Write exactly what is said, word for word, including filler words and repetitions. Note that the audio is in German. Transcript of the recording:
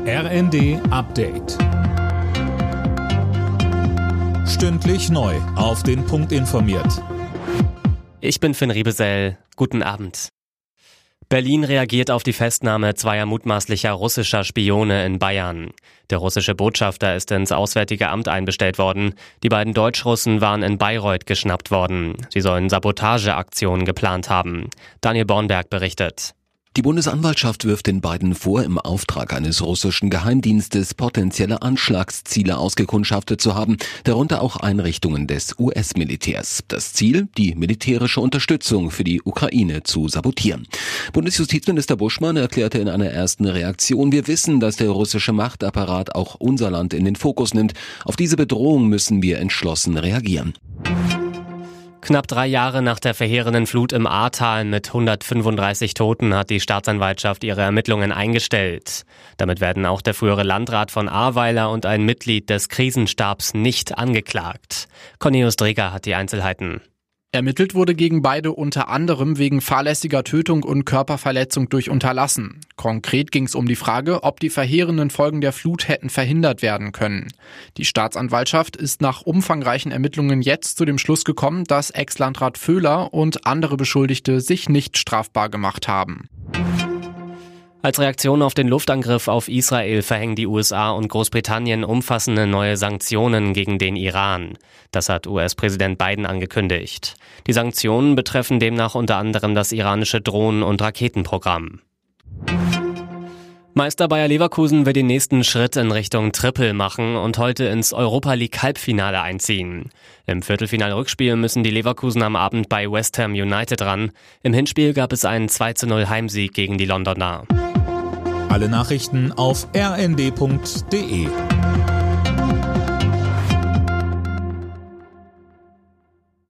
R N D Update. Stündlich neu auf den Punkt informiert. Ich bin Finn Riebesell. Guten Abend. Berlin reagiert auf die Festnahme zweier mutmaßlicher russischer Spione in Bayern. Der russische Botschafter ist ins Auswärtige Amt einbestellt worden. Die beiden Deutschrussen waren in Bayreuth geschnappt worden. Sie sollen Sabotageaktionen geplant haben. Daniel Bornberg berichtet. Die Bundesanwaltschaft wirft den beiden vor, im Auftrag eines russischen Geheimdienstes potenzielle Anschlagsziele ausgekundschaftet zu haben, darunter auch Einrichtungen des U S-Militärs. Das Ziel, die militärische Unterstützung für die Ukraine zu sabotieren. Bundesjustizminister Buschmann erklärte in einer ersten Reaktion: Wir wissen, dass der russische Machtapparat auch unser Land in den Fokus nimmt. Auf diese Bedrohung müssen wir entschlossen reagieren. Knapp drei Jahre nach der verheerenden Flut im Ahrtal mit hundertfünfunddreißig Toten hat die Staatsanwaltschaft ihre Ermittlungen eingestellt. Damit werden auch der frühere Landrat von Ahrweiler und ein Mitglied des Krisenstabs nicht angeklagt. Cornelius Dreger hat die Einzelheiten. Ermittelt wurde gegen beide unter anderem wegen fahrlässiger Tötung und Körperverletzung durch Unterlassen. Konkret ging es um die Frage, ob die verheerenden Folgen der Flut hätten verhindert werden können. Die Staatsanwaltschaft ist nach umfangreichen Ermittlungen jetzt zu dem Schluss gekommen, dass Ex-Landrat Vöhler und andere Beschuldigte sich nicht strafbar gemacht haben. Als Reaktion auf den Luftangriff auf Israel verhängen die U S A und Großbritannien umfassende neue Sanktionen gegen den Iran. Das hat U S-Präsident Biden angekündigt. Die Sanktionen betreffen demnach unter anderem das iranische Drohnen- und Raketenprogramm. Meister Bayer Leverkusen will den nächsten Schritt in Richtung Triple machen und heute ins Europa-League-Halbfinale einziehen. Im Viertelfinal-Rückspiel müssen die Leverkusen am Abend bei West Ham United ran. Im Hinspiel gab es einen zwei zu null Heimsieg gegen die Londoner. Alle Nachrichten auf r n d punkt d e.